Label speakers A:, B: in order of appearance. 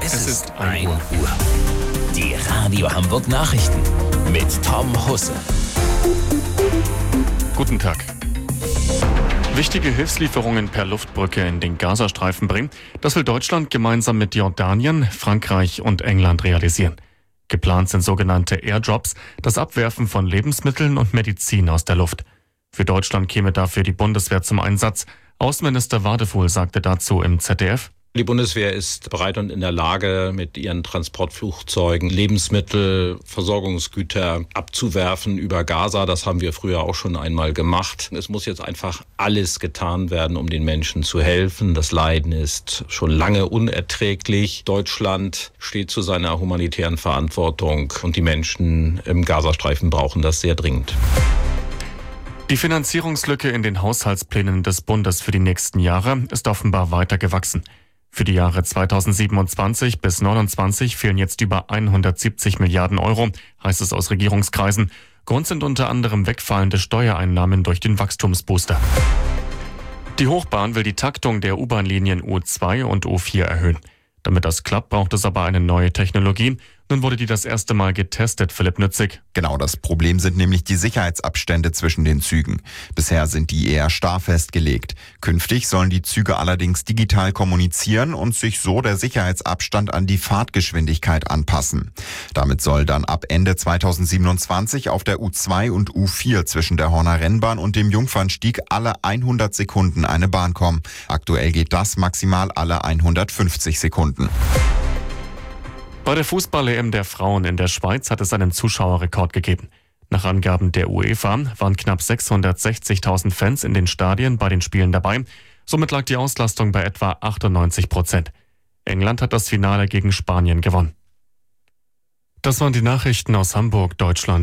A: Es ist 1 Uhr. Die Radio Hamburg Nachrichten mit Tom Husse.
B: Guten Tag. Wichtige Hilfslieferungen per Luftbrücke in den Gazastreifen bringen, das will Deutschland gemeinsam mit Jordanien, Frankreich und England realisieren. Geplant sind sogenannte Airdrops, das Abwerfen von Lebensmitteln und Medizin aus der Luft. Für Deutschland käme dafür die Bundeswehr zum Einsatz. Außenminister Wadefuhl sagte dazu im ZDF:
C: Die Bundeswehr ist bereit und in der Lage, mit ihren Transportflugzeugen Lebensmittel, Versorgungsgüter abzuwerfen über Gaza. Das haben wir früher auch schon einmal gemacht. Es muss jetzt einfach alles getan werden, um den Menschen zu helfen. Das Leiden ist schon lange unerträglich. Deutschland steht zu seiner humanitären Verantwortung und die Menschen im Gazastreifen brauchen das sehr dringend.
B: Die Finanzierungslücke in den Haushaltsplänen des Bundes für die nächsten Jahre ist offenbar weiter gewachsen. Für die Jahre 2027 bis 2029 fehlen jetzt über 170 Milliarden Euro, heißt es aus Regierungskreisen. Grund sind unter anderem wegfallende Steuereinnahmen durch den Wachstumsbooster. Die Hochbahn will die Taktung der U-Bahn-Linien U2 und U4 erhöhen. Damit das klappt, braucht es aber eine neue Technologie. Nun wurde die das erste Mal getestet, Philipp Nützig.
D: Genau, das Problem sind nämlich die Sicherheitsabstände zwischen den Zügen. Bisher sind die eher starr festgelegt. Künftig sollen die Züge allerdings digital kommunizieren und sich so der Sicherheitsabstand an die Fahrtgeschwindigkeit anpassen. Damit soll dann ab Ende 2027 auf der U2 und U4 zwischen der Horner Rennbahn und dem Jungfernstieg alle 100 Sekunden eine Bahn kommen. Aktuell geht das maximal alle 150 Sekunden.
B: Bei der Fußball-EM der Frauen in der Schweiz hat es einen Zuschauerrekord gegeben. Nach Angaben der UEFA waren knapp 660.000 Fans in den Stadien bei den Spielen dabei. Somit lag die Auslastung bei etwa 98%. England hat das Finale gegen Spanien gewonnen. Das waren die Nachrichten aus Hamburg, Deutschland.